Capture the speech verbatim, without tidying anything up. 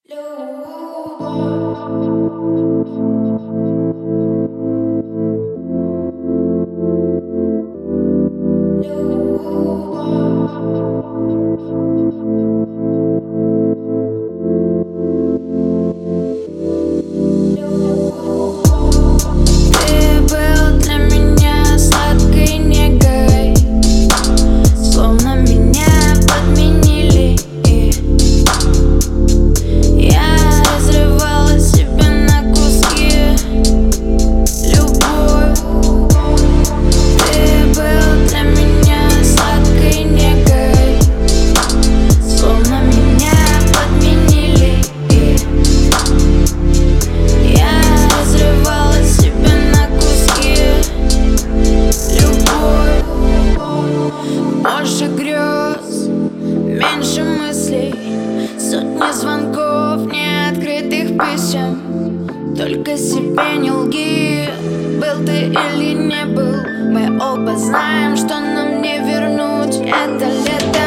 Больше грез, меньше мыслей, сотни звонков, неоткрытых писем. Только себе не лги, был ты или не был. Мы оба знаем, что нам не вернуть это лето.